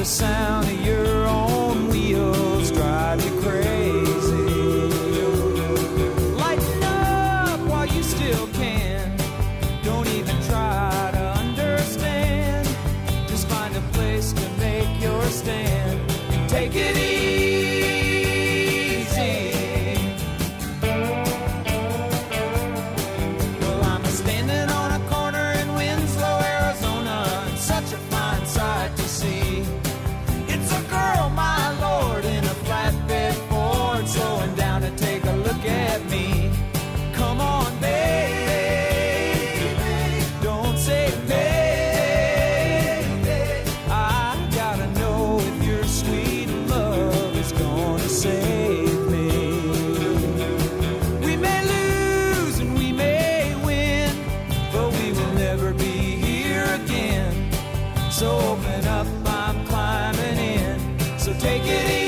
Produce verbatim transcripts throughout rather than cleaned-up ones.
the sound of your own wheels drive you crazy. Lighten up while you still can. Don't even try to understand. Just find a place to make your stand. Take it easy. Well, I'm standing on a corner in Winslow, Arizona, and such a fine sight to see. It's a girl, my lord, in a flatbed Ford, slowing down to take a look at me. Come on, baby, don't say baby. I gotta know if your sweet love is gonna save me. We may lose and we may win, but we will never be here again. So open up, I'm climbing in. So take it easy.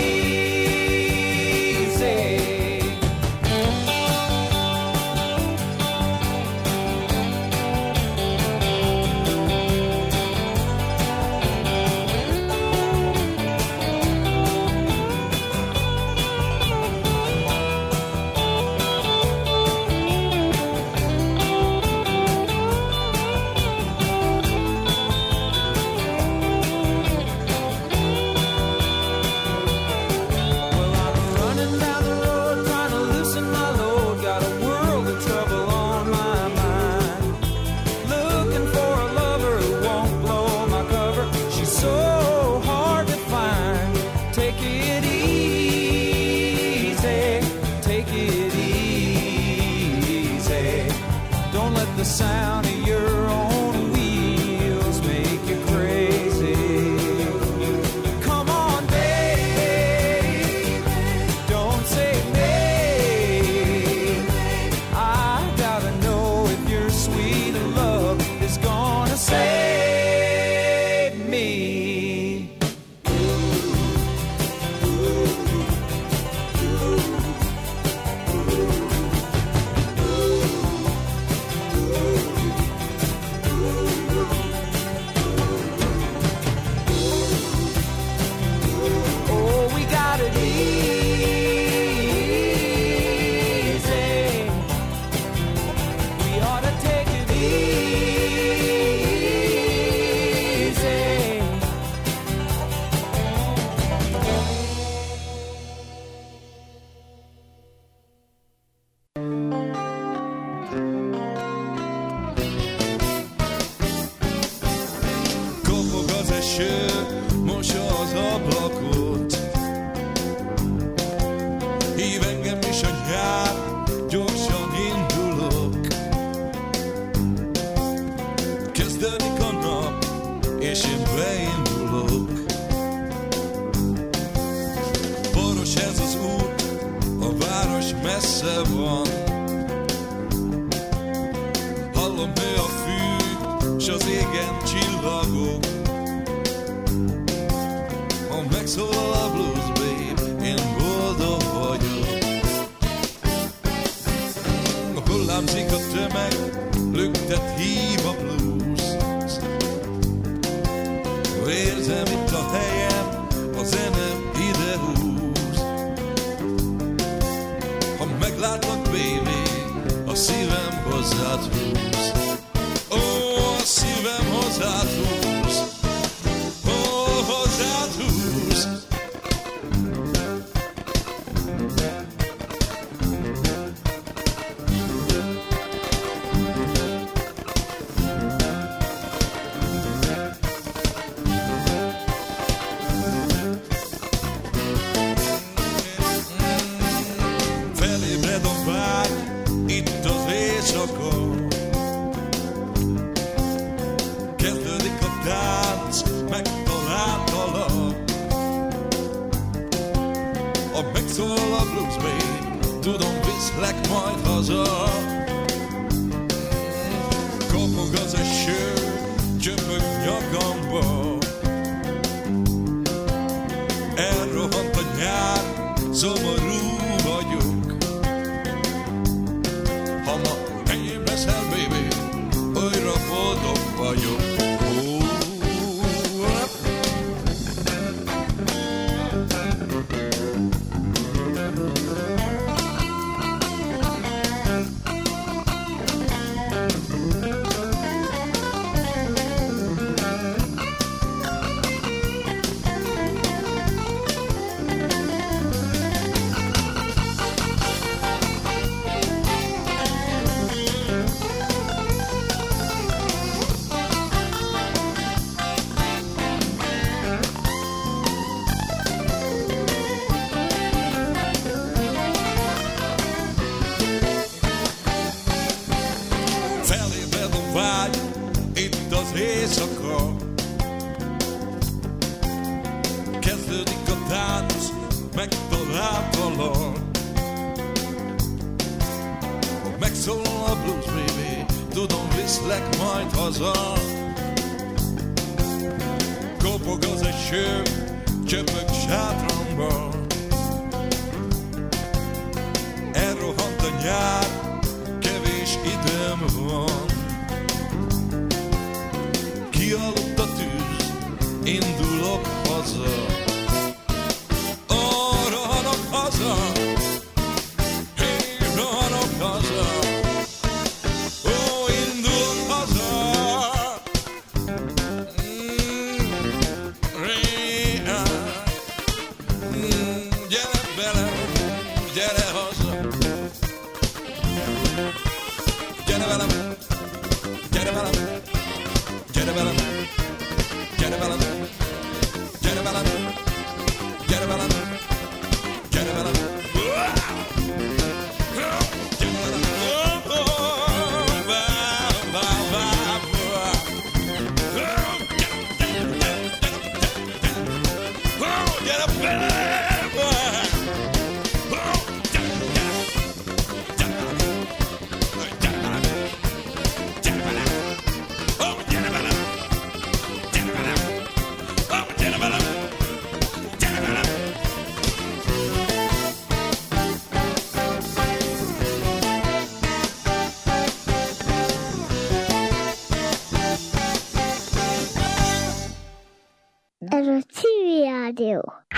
Well, I'm running down the road trying to loosen my load. Got a world of trouble on my mind. Looking for a lover who won't blow my cover. She's so hard to find. Take it easy. Take it easy. Don't let the sound of your own wheels make you crazy. Come on, baby, don't say baby. I gotta know if your sweet love is gonna save me. Oh, we got it easy. We ought to take it easy. Kopog az eső, mossa az ablakot. Hív engem is a nyár, gyorsan indulok. Kezdődik a nap, és én beindulok. Boros ez az út, a város messze van. Hallom, nő a fű, s az égen csillagok. Ha megszólal a blues, babe, én boldog vagyok. Hullámzik a tömeg, lüktet, hív a blues. Érzem itt a helyem, a zene ide húz. Ha meglátlak, baby, a szívem hozzád húz. Ó, a szívem hozzád húz. Ó, hozzád húz. Felébred a vágy, itt az éjszaka. Kezdődik a tánc, megtaláltalak. Ha megszólal a blues, babe, tudom, viszlek majd haza. Kopog az eső, csöpög nyakamba. Elrohant a nyár, szomorú vagyok. Ha ma enyém leszel, baby, újra boldog vagyok. Oh, megtaláltalak. Megszól a blues, baby, tudom, viszlek majd haza. Kopog az eső, csöpög sátramba. Elrohant a nyár, kevés időm van. Kialudt a tűz, indulok haza. Ó, rohanok haza, hé, rohanok haza. Ó, indulok haza. Mm, ré, mm, gyere velem, gyere haza. Gyere velem, gyere velem, gyere velem, gyere velem, gyere velem, gyere velem, gyere velem. Ez a Civil Rádió.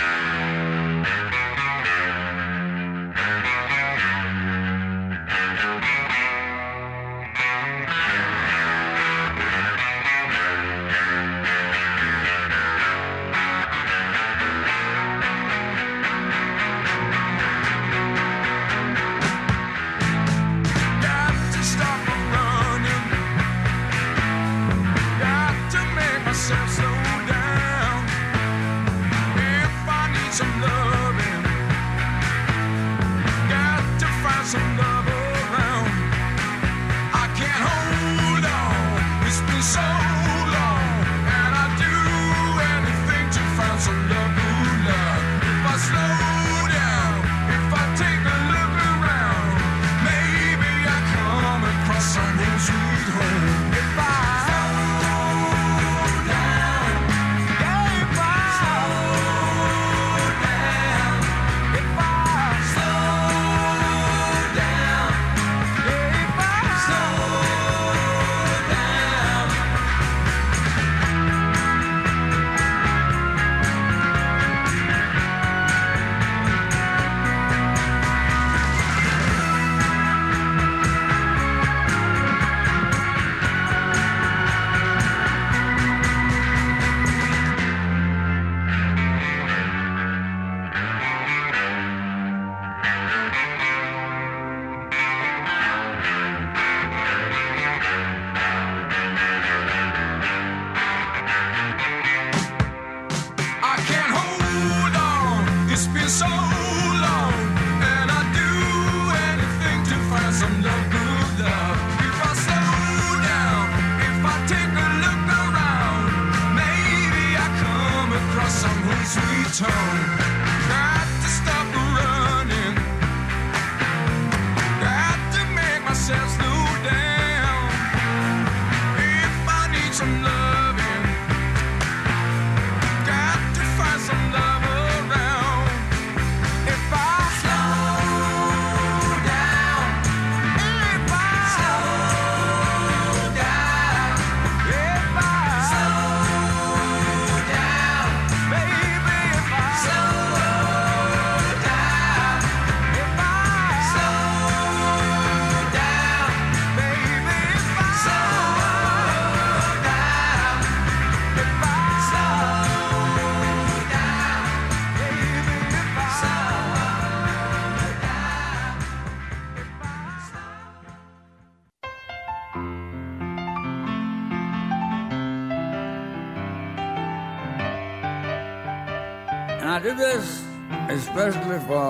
And I do this especially for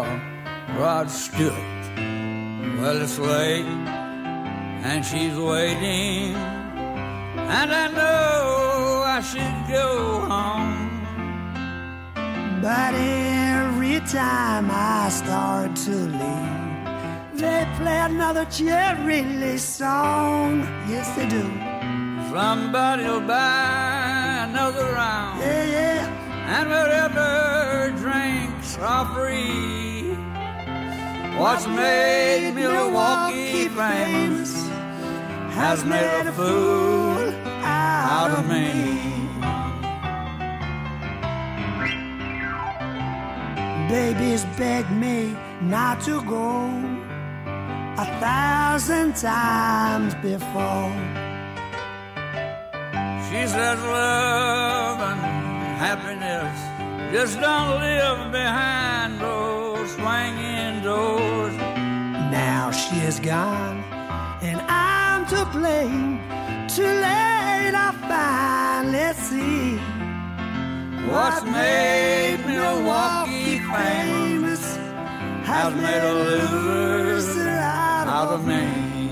Rod Stewart. Well, it's late, and she's waiting, and I know I should go home, but every every time I start to leave, they play another Jerry Lee song. Yes, they do. Somebody'll buy another round. Yeah, yeah. And wherever drinks are free, what's made Milwaukee famous has made a fool out of me. Babies beg me not to go a thousand times before. She says love and happiness just don't live behind those swinging doors. Now she is gone and I'm to blame. Too late I finally see what's made Milwaukee famous has made a loser out of me.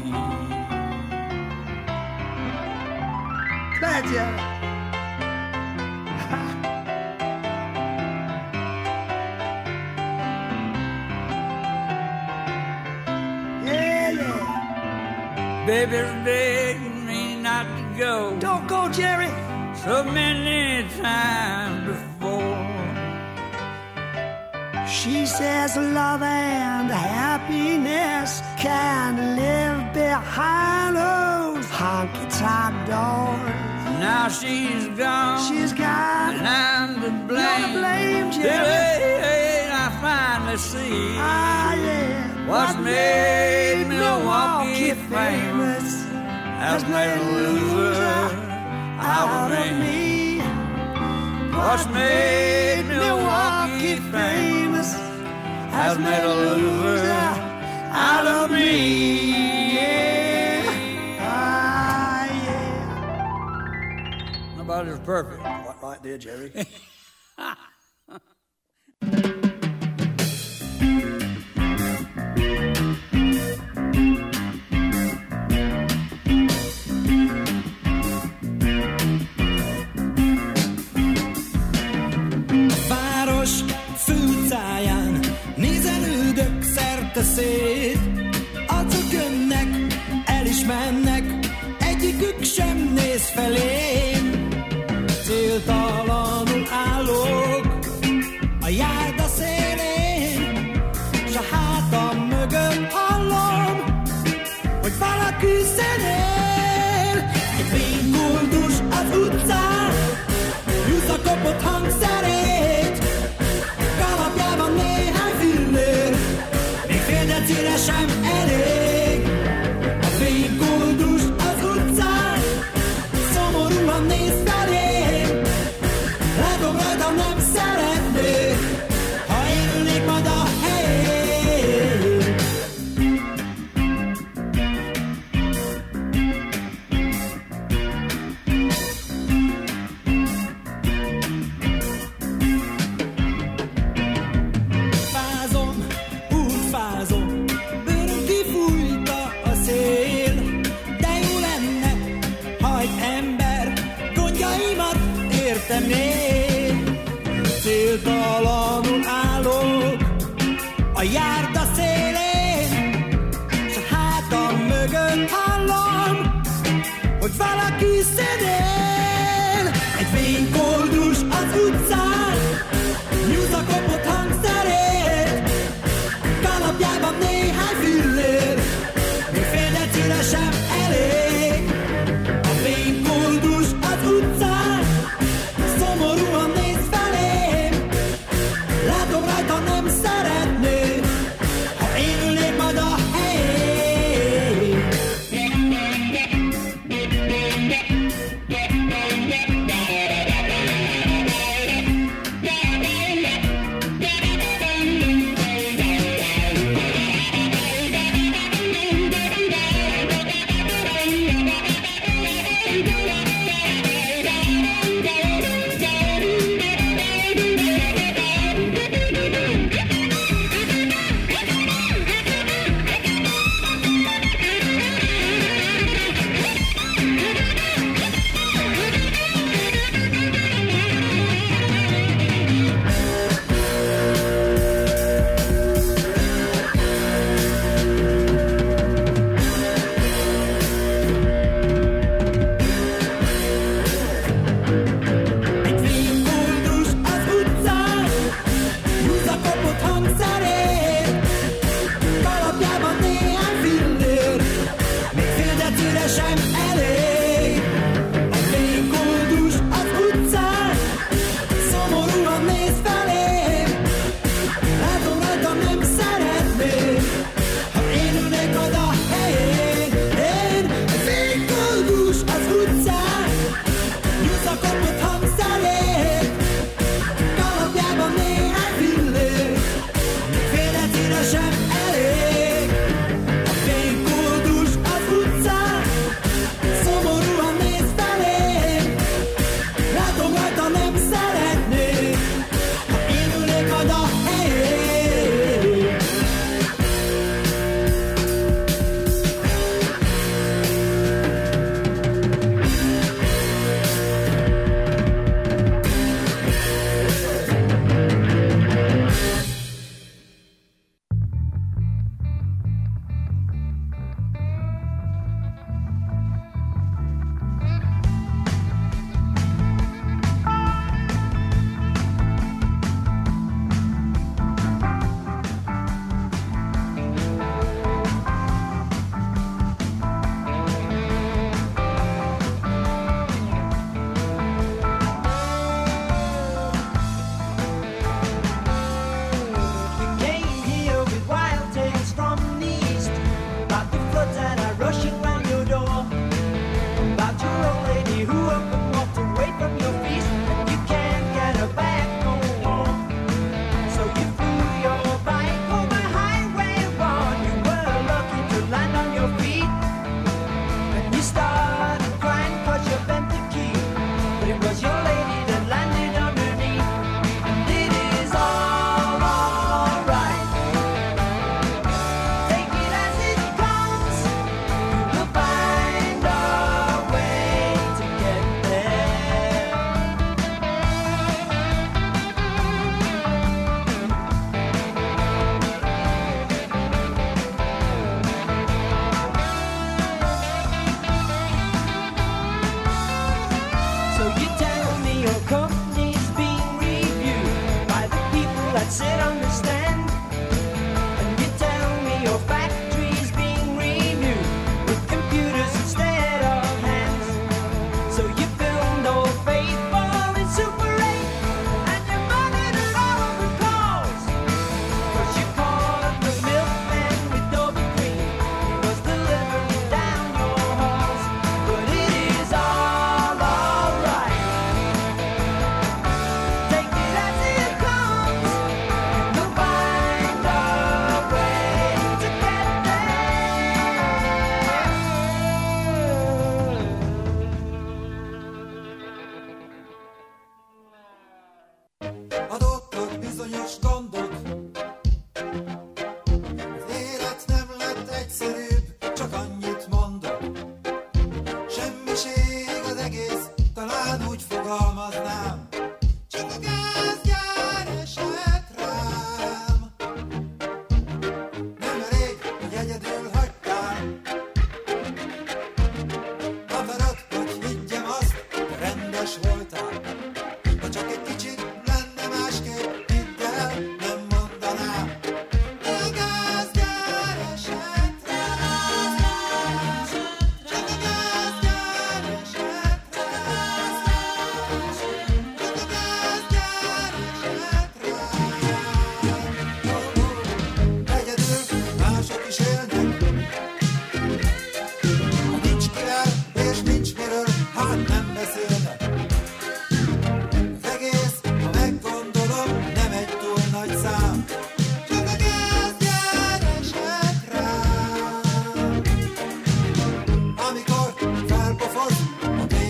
Glad you. Yeah, yeah. Baby's begging me not to go. Don't go, Jerry. So many times before. She says love and happiness can live behind those honky-tonk doors. Now she's gone. She's gone. And I'm to blame. You're to blame, Jerry. Hey, I finally see. Ah, yeah. What's made Milwaukee famous has made a loser out of me. What's made Milwaukee famous has made a loser out of me. Yeah. Ah, yeah. Nobody's perfect. Right, right there, Jerry. Szét, azok jönnek, el is mennek, egyikük sem néz felém. Céltalanul állok a járda szélén, s a hátam mögött hallom, hogy valaki zenél. Egy fénykoldus az utcán, húz a kopott hangszerét, kalapjában néhány fillér, decire sem elég. A fénykoldus az utcán szomorúan néz felém. Látom rajta nem szeretnék, ha én ülnék majd a helyén. Fázom, úgy fázom, bőröm kifújta a szél, de jó lenne, ha egy ember gondjaimat értené. Céltalanul állok a járda szélén, s a hátam mögött hallom, hogy valaki szedél. Egy fénykoldus az utcán, nyújt a kopott hangszerét, kalapjában néhány fillér, még fél decire sem elég. A fénykoldus az utcán szomorúan néz felém. Látom rajta nem szeretné, ha én ülnék majd a helyén.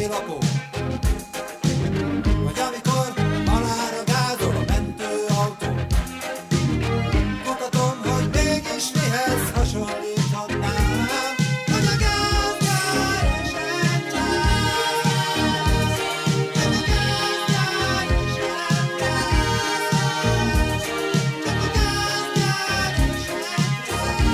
lakó. Vagy amikor halára gázol a mentőautó. Mutatom, hogy mégis mihez hasonlíthatnám, hogy a gázgyár esett gáz. Nem a gázgyár esett gáz. Csak a gázgyár esett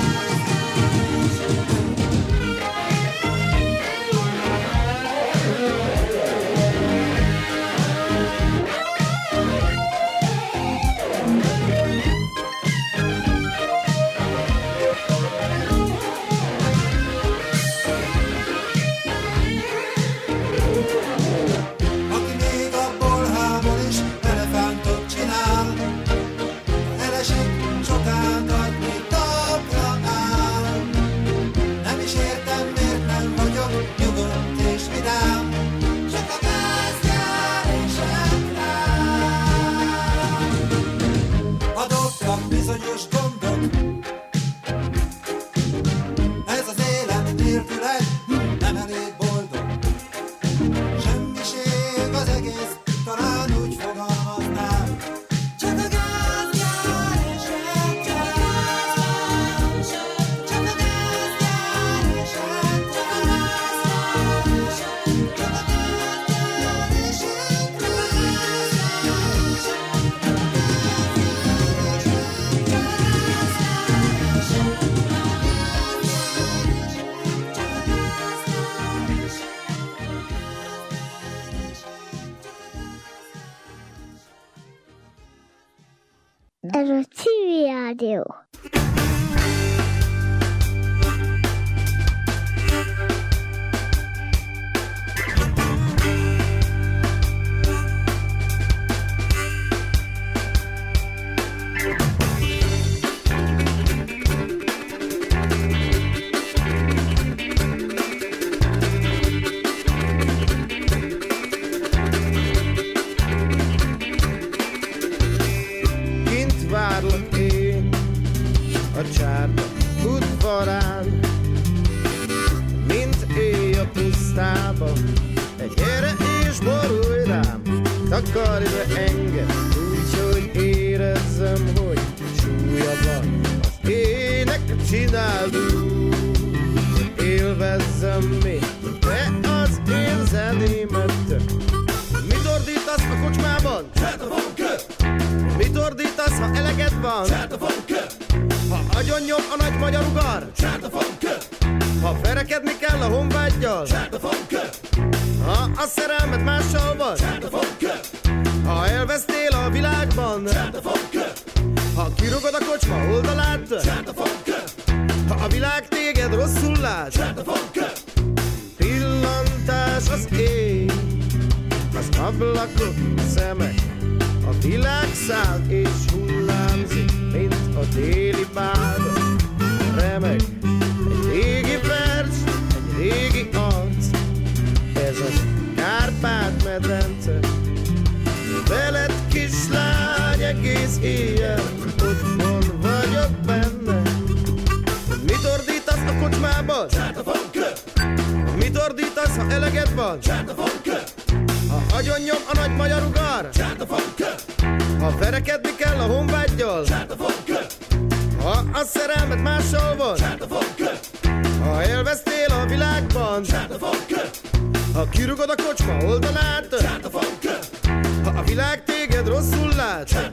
Aki még a bolhából is elefántot csinál, ha elesik, sokán vagy még talpra áll. Nem is értem, miért nem vagyok nyugodt és vidám, csak a gázgyár esett rám. Adottak bizonyos gondok, ez az élet nélküleg nem elég boldog. Semmiség az egész, talán úgy fogalmaznám, csak a gázgyár esett gáz. Csak a gázgyár esett gáz. Csak a gázgyár esett Ez a Civil Rádió. Kint várlak én a csárda udvarán, mint éj a pusztába. Egy gyere és borulj rám, takarj be engem, úgyhogy érezzem, hogy súlya van. Az ének csináld úgy, hogy élvezzem még, te az én zenémet. Mit ordítasz a kocsmában? Mit ordítasz, ha eleged van? Ha agyon nyom a nagy magyar ugar? Ha verekedni kell a honvággyal? Ha a szerelmet mással van? Ha elvesztél a világban? Ha kirugod a kocsma oldalát? Ha a világ téged rosszul lát? Pillantás az éj, az ablakok szemek, a világ száll és hullámzik, mint a déli báda. Remeg egy régi vers, egy régi arc, ez az Kárpát-medence. Veled kislány egész éjjel, otthon vagyok benne. Mit ordítasz a kocsmában? Mit ordítasz, ha eleged van? Ha agyon nyom a nagy magyar ugar? Ha verekedni kell a honvággyal? Ha a szerelmet mással van? Ha elvesztél a világban? Ha kirugod a kocsma oldalát? Ha a világ téged rosszul lát?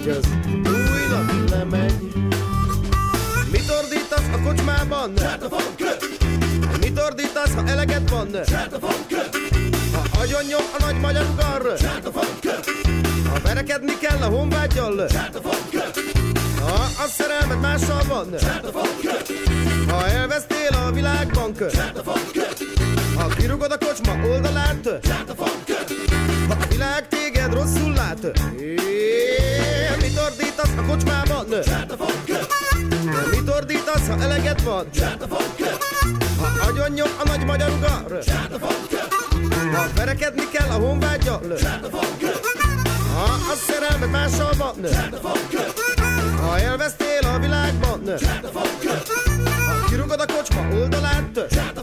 hogy az új nap lemegy. Mit ordítasz a kocsmában? Mit ordítasz, ha eleged van? Ha agyon nyom a nagy magyar ugar, ha verekedni kell a honvágyal, ha a szerelmed mással van, ha elvesztél a világbank, ha kirugod a kocsma oldalát, ha a világ téged rosszul lát. Mit ordítasz a kocsmában? Mit ordítasz, ha eleged van? Ha agyon nyom a nagy magyar ugar, ha verekedni kell a honvágyal, ha a szerelmed mással van, ha elvesztél a világban, ha kirugod a kocsma oldalát,